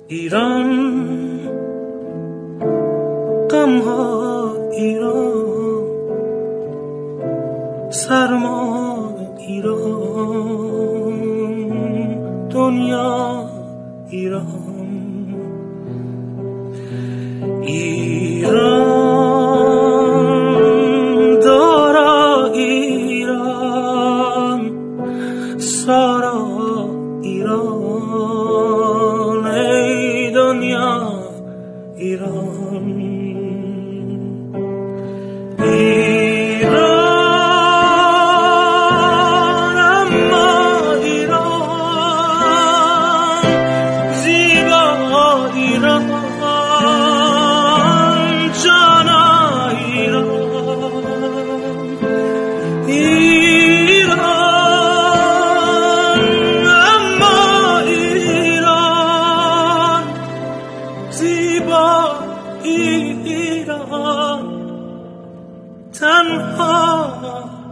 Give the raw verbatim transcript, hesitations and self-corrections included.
ایران غمها ایران، سرما ایران، دنیا ایران. ایران دارا ایران، سارا ایران، ای دنیا ایران. ایران اما ایران، زیبا ایران، جانا ایران. ایران اما ایران، زیبا ایران، تنها